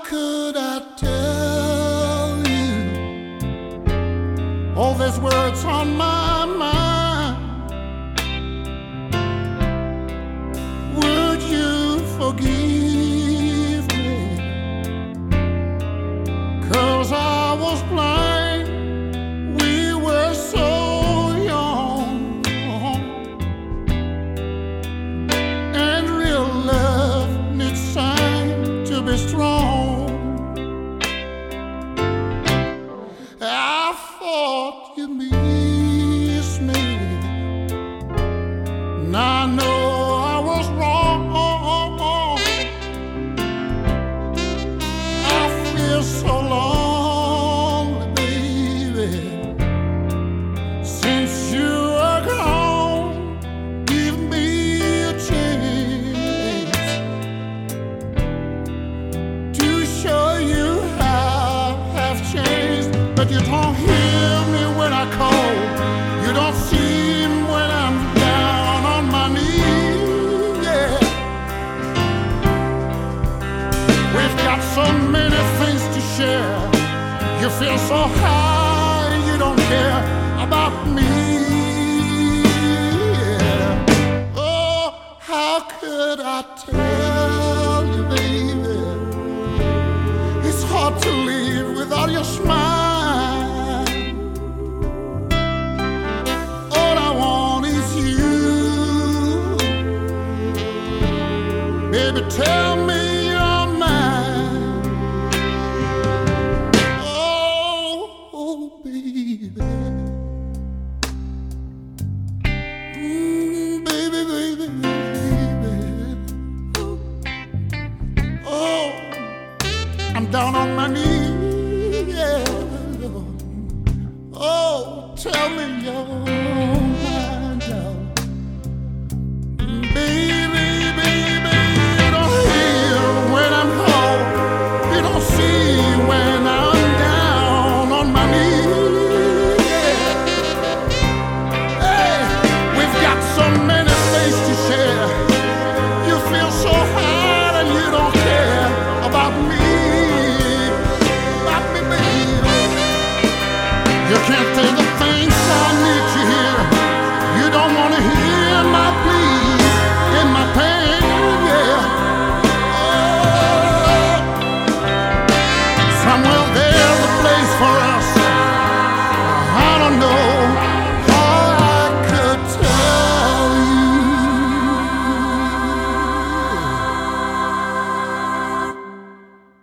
could I tell you all these words on my mind? Would you forgive me? 'Cause I was blind, we were so young, and real love needs time to be strong. I thought you missed me, and I know I was wrong. I feel so lonely, baby, since you are gone. Give me a chance to show you how I've changed. But you don't hear me when I call, you don't see me when I'm down on my knees. Yeah, we've got so many things to share. You feel so high, you don't care about me. Yeah. Oh, how could I tell you, baby? It's hard to live without your smile. All I want is you. Baby, tell me you're mine. Oh, baby. Baby, baby, baby. Oh, I'm down on my knees. Yeah. Oh, tell me you're